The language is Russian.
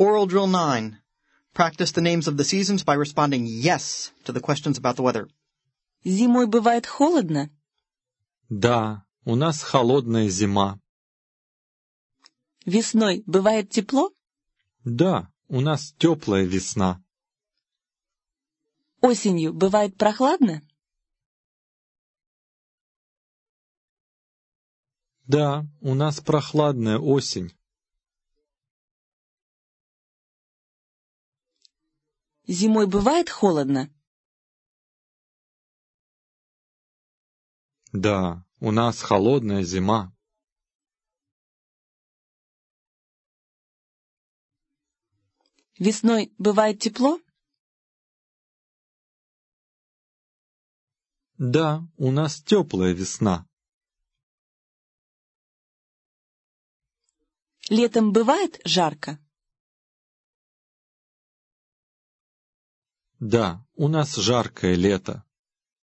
Oral Drill 9. Practice the names of the seasons by responding yes to the questions about the weather. Зимой бывает холодно? Да, у нас холодная зима. Весной бывает тепло? Да, у нас теплая весна. Осенью бывает прохладно? Да, у нас прохладная осень. Зимой бывает холодно? Да, у нас холодная зима. Весной бывает тепло? Да, у нас теплая весна. Летом бывает жарко? Да, у нас жаркое лето.